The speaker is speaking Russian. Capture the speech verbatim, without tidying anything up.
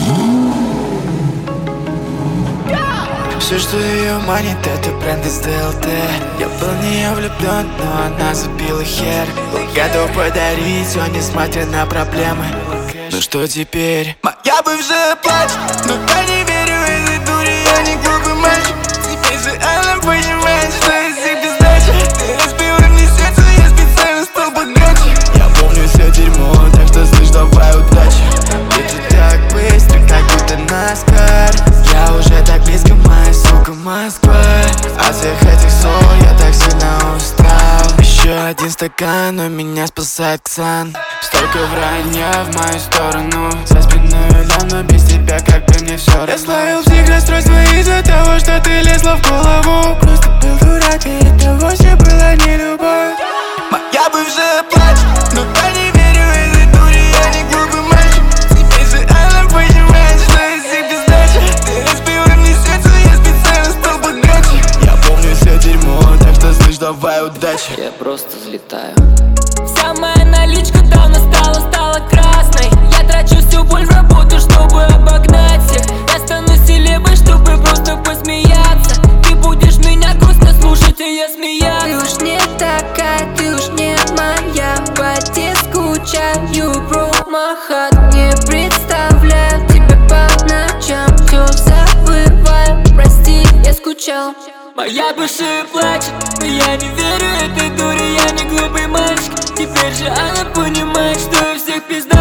Все, что ее манит, это бренд из ДЛТ. Я был в нее влюблен, но она забила хер. Был готов подарить все, несмотря на проблемы. Ну что теперь? Моя бывшая плачет, но я не верю этой дуре, я не глупый мальчик. Теперь же она понимает, что я всех без дачи. Ты разбила мне сердце, я специально стал богаче. Я помню все дерьмо, так что слышь, давай удачи. Ведь ты так быстро, как будто наскар. Я уже так близко, моя сука, Москва. От всех этих ссор я так сильно устал. Еще один стакан, но меня спасает Ксан. Столько вранья в мою сторону. За спиной лям, но без тебя как бы мне все равно. Я словил психрасстройство из-за того, что ты лезла в голову. Просто был дурак, и это вовсе была не любовь. Моя бывшая плачет, но я не верю этой дуре, я не глупый мальчик. Теперь же она понимает, что я всех без дачи. Ты разбила мне сердце, я специально стал богаче. Я помню все дерьмо, так что слышь, давай удачи. Я просто взлетаю. Вся моя наличка давно стала, стала красной. Я трачу всю боль в работу, чтобы обогнать всех. Я стану селебой, чтобы просто посмеяться. Ты будешь меня грустно слушать, а я смеяться. Ты уж не такая, ты уж не моя. По тебе скучаю, бро, махат. Не представляю тебя по ночам. Все забываю, прости, я скучал. Моя бывшая плачет, но я не верю этой дуре, я не глупый мальчик. Теперь же она понимает, что я всех пизда.